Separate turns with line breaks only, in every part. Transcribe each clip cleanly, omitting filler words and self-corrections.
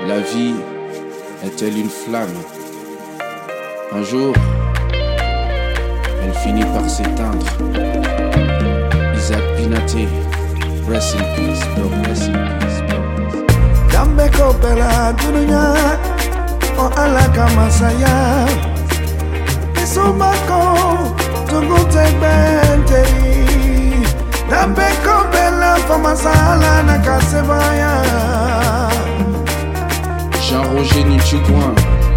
La vie est-elle une flamme? Un jour, elle finit par s'éteindre. Isaac Pinaté, rest in peace, bro, rest in peace, bro.
Dambe kopela dunia, o alaka masaya. Isumako, tugute benteri. Dambe kopela famasala na kasebaya.
Jean-Roger Nichugouin.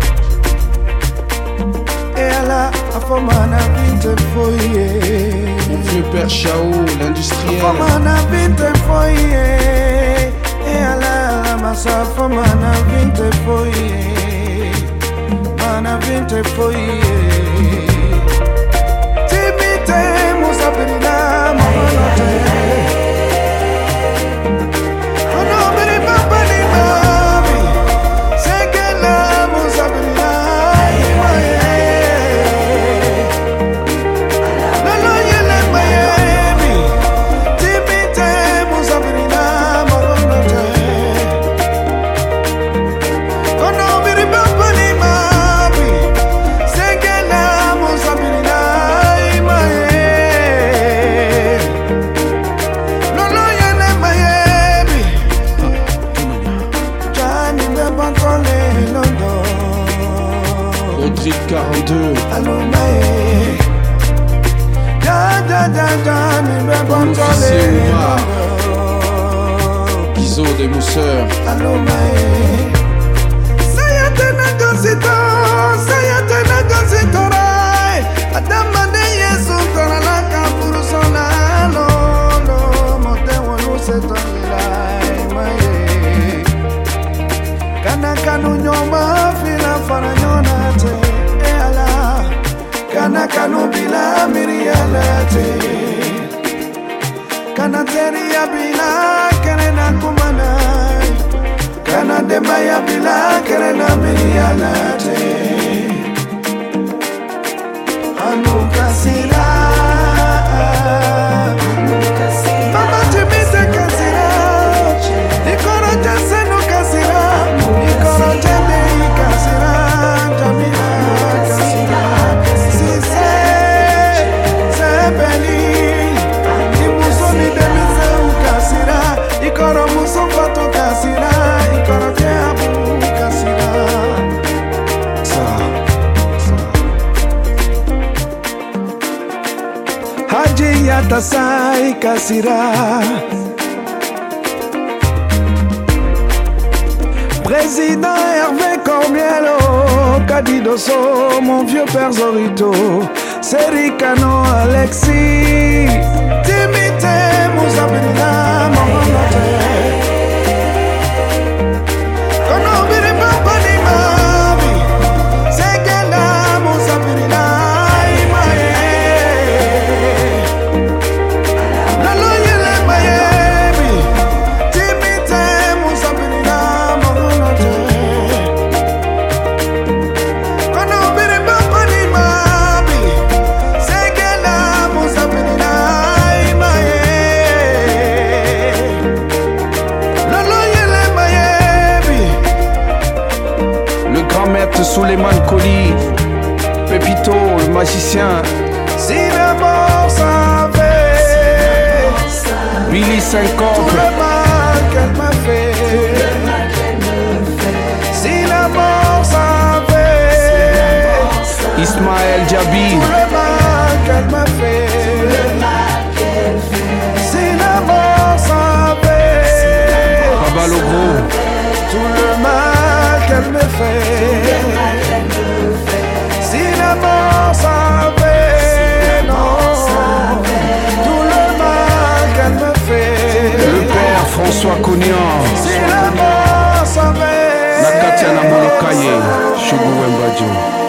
Et ala afamana binte foye.
Mon vieux père Chao, l'industriel.
Afamana binte foye. Et ala masa afamana binte foye. Mana binte foye. Timite musabirina mamanote.
Audrey 42.
Allô Maé.
Guizot des Mousseurs.
Allô Maé. Sayate na gazito, sayate na gazito rai. Adama de Yesu kora la kapuru sona lo lo mote wonu setonilai Maé. Kana kanu nyoma fila fana nyona te. Kana kanu bila mirialate. Kana teria bila kerena kumanai. Kana demaya bila kerena mirialate. Anu kasira. Mama timite kasira. Nikoro jasenu kasira. Nikoro jendei kasira. Jamila kasira. Haji yatasai kasira. Président Hervé Cormiello, Kadidoso, mon vieux père Zorito, Serikano Alexis, Timite Mousabina, Mamanate.
Souleymane Colli, Pépito, le magicien.
Si la mort savait,
Billy Syncope,
tout le mal qu'elle m'a fait. Si la mort savait,
Ismaël Diaby,
tout le mal qu'elle m'a fait. Si la mort savait,
Babalogro,
tout le mal qu'elle me fait. Si la mort savait, non, tout le mal qu'elle me fait.
le père François Cognan,
Si la mort savait,
Nakatia Namolokaye, Chougou Mbadjo.